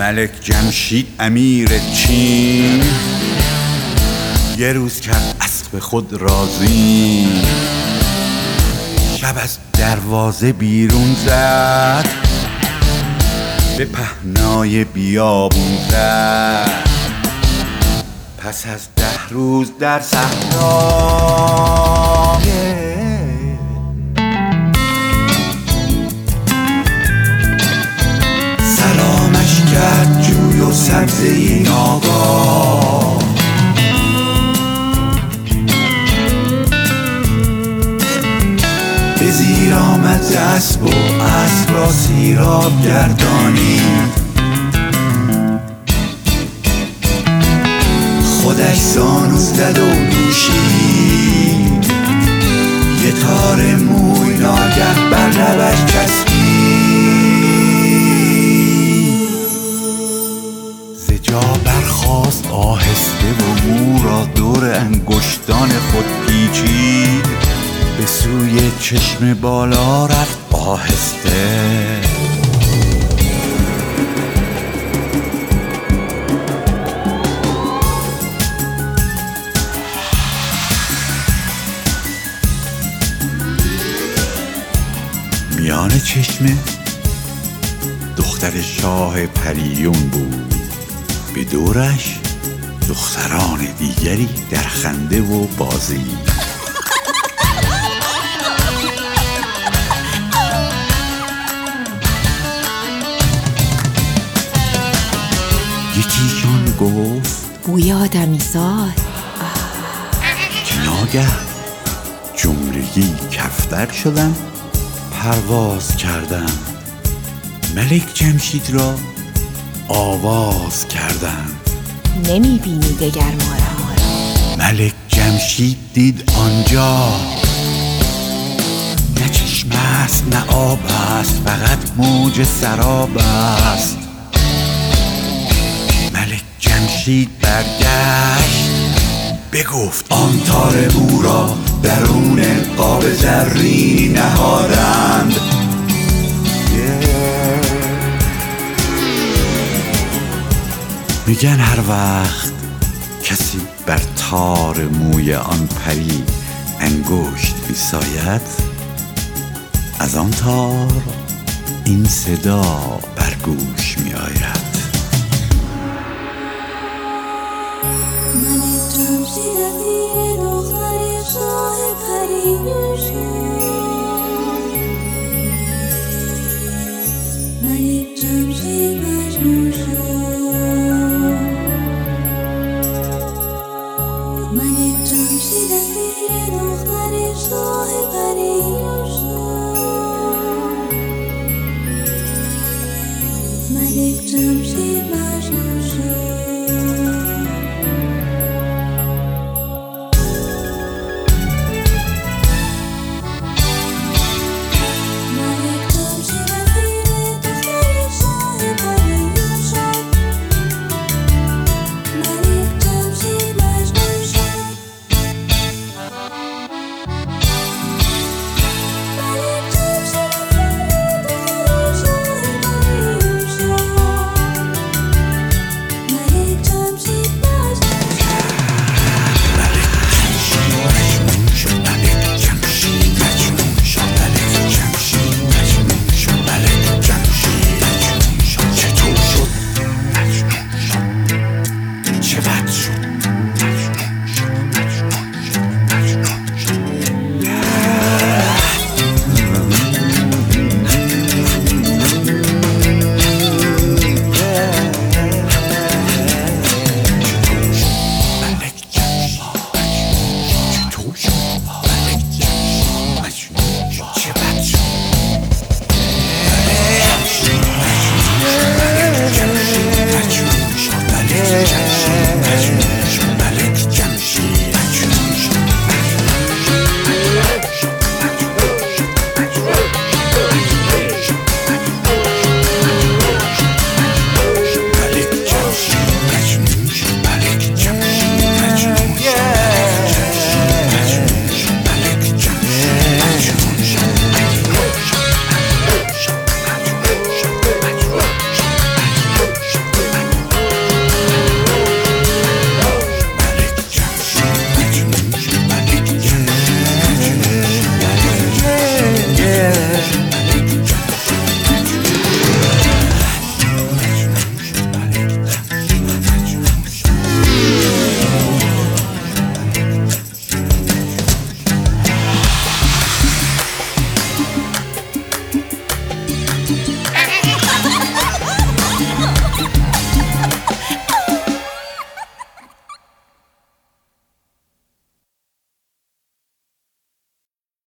ملک جمشید امیر چین یه روز کرد اسب خود راضی، شب از دروازه بیرون زد، به پهنای بیابون زد. پس از 10 روز در صحرا سلامش کرد جوی و سبزه ناگاه، به زیر آمد ز اسب و اسب را سیراب گردانید. خودش زانو زد و نوشید، یه تار موی ناگه بر لبش چسبید. ز جا برخاست آهسته و مو را دور انگشتان خود پیچید، به سوی چشم بالا رفت آهسته. میان چشمه دختر شاه پریون بود، به دورش دختران دیگری در خنده و بازی. یکیشان گفت بوی آدمیزاد، که ناگه جملگی کفتر شدن، پرواز کردن، ملک جمشید را آواز کردن. نمیبینی دگر ما را. ملک جمشید دید آنجا نه چشم است نه آب است، فقط موج سراب است. ملک جمشید برگشت بگفت آن تار مو را درون قاب زرینی نهادند. میگن هر وقت کسی بر تار موی آن پری انگشت میساید، از آن تار این صدا بر گوش میآید. ملک جمشید امیر دختر شاه پریون شد، ملک جمشید مجنون شد. ملک جمشید امیر دختر شاه پریون شد، ملک جمشید